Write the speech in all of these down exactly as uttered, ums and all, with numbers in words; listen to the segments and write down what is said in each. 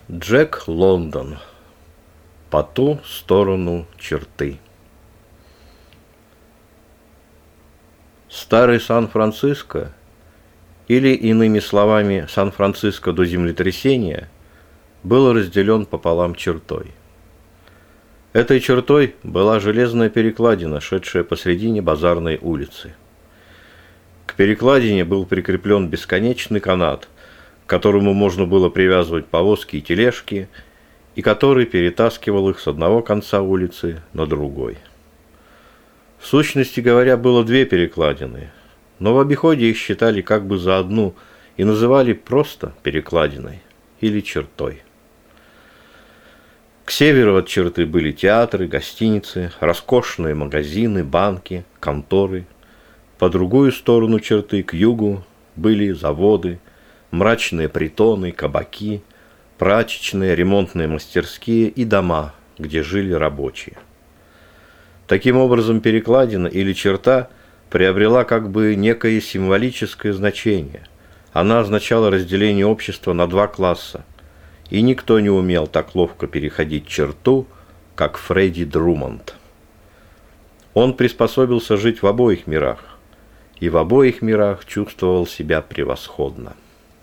Джек Лондон. По ту сторону черты. Старый Сан-Франциско, или, иными словами, Сан-Франциско до землетрясения, был разделен пополам чертой. Этой чертой была железная перекладина, шедшая посредине базарной улицы. К перекладине был прикреплен бесконечный канат, к которому можно было привязывать повозки и тележки, и который перетаскивал их с одного конца улицы на другой. В сущности говоря, было две перекладины, но в обиходе их считали как бы за одну и называли просто перекладиной или чертой. К северу от черты были театры, гостиницы, роскошные магазины, банки, конторы. По другую сторону черты, к югу, были заводы, мрачные притоны, кабаки, прачечные, ремонтные мастерские и дома, где жили рабочие. Таким образом, перекладина или черта приобрела как бы некое символическое значение. Она означала разделение общества на два класса, и никто не умел так ловко переходить черту, как Фредди Друмонд. Он приспособился жить в обоих мирах, и в обоих мирах чувствовал себя превосходно.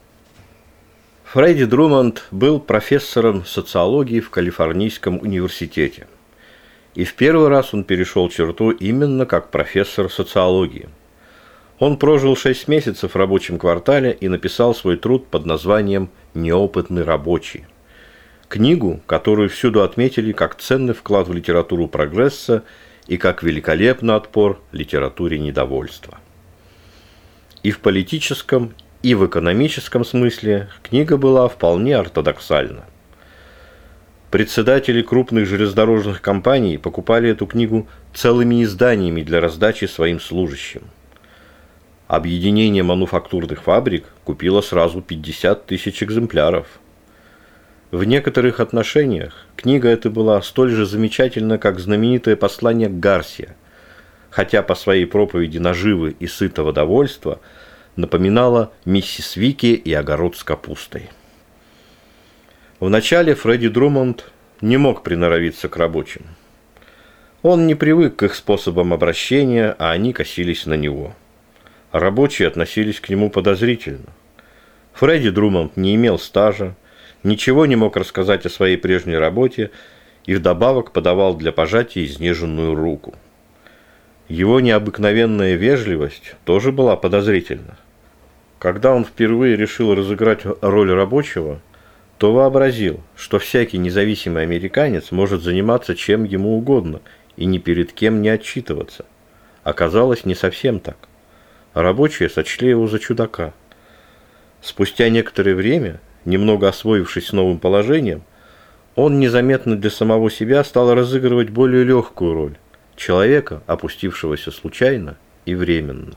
Фредди Друмонд был профессором социологии в Калифорнийском университете. И в первый раз он перешел черту именно как профессор социологии. Он прожил шесть месяцев в рабочем квартале и написал свой труд под названием «Неопытный рабочий». Книгу, которую всюду отметили как ценный вклад в литературу прогресса и как великолепный отпор литературе недовольства. И в политическом, и в экономическом смысле книга была вполне ортодоксальна. Председатели крупных железнодорожных компаний покупали эту книгу целыми изданиями для раздачи своим служащим. Объединение мануфактурных фабрик купило сразу пятьдесят тысяч экземпляров. В некоторых отношениях книга эта была столь же замечательна, как знаменитое послание Гарсия, хотя по своей проповеди наживы и сытого довольства напоминала миссис Вики и огород с капустой. Вначале Фредди Друмонд не мог приноровиться к рабочим. Он не привык к их способам обращения, а они косились на него. Рабочие относились к нему подозрительно. Фредди Друмонд не имел стажа, ничего не мог рассказать о своей прежней работе и вдобавок подавал для пожатия изнеженную руку. Его необыкновенная вежливость тоже была подозрительна. Когда он впервые решил разыграть роль рабочего, то вообразил, что всякий независимый американец может заниматься чем ему угодно и ни перед кем не отчитываться. Оказалось, не совсем так. Рабочие сочли его за чудака. Спустя некоторое время, немного освоившись с новым положением, он незаметно для самого себя стал разыгрывать более легкую роль человека, опустившегося случайно и временно.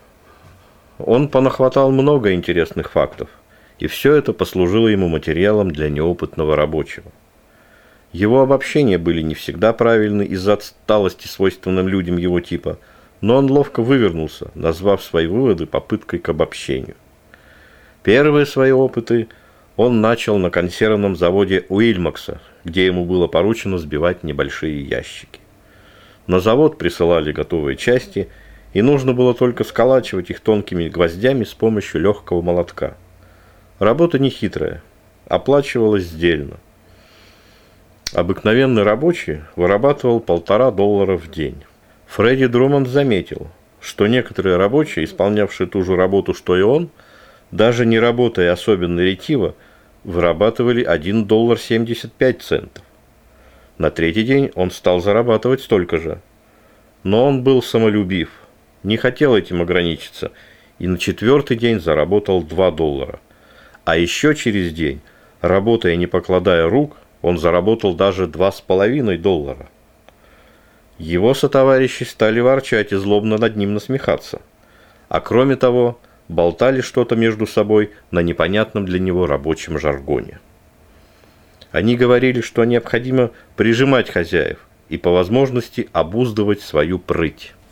Он понахватал много интересных фактов, и все это послужило ему материалом для неопытного рабочего. Его обобщения были не всегда правильны из-за отсталости, свойственным людям его типа, но он ловко вывернулся, назвав свои выводы попыткой к обобщению. Первые свои опыты он начал на консервном заводе Уильмакса, где ему было поручено сбивать небольшие ящики. На завод присылали готовые части, и нужно было только сколачивать их тонкими гвоздями с помощью легкого молотка. Работа нехитрая, оплачивалась сдельно. Обыкновенный рабочий вырабатывал полтора доллара в день. Фредди Друмонд заметил, что некоторые рабочие, исполнявшие ту же работу, что и он, даже не работая особенно ретиво, вырабатывали один доллар семьдесят пять центов. На третий день он стал зарабатывать столько же. Но он был самолюбив, не хотел этим ограничиться, и на четвертый день заработал два доллара. А еще через день, работая не покладая рук, он заработал даже два с половиной доллара. Его сотоварищи стали ворчать и злобно над ним насмехаться. А кроме того, болтали что-то между собой на непонятном для него рабочем жаргоне. Они говорили, что необходимо прижимать хозяев и по возможности обуздывать свою прыть.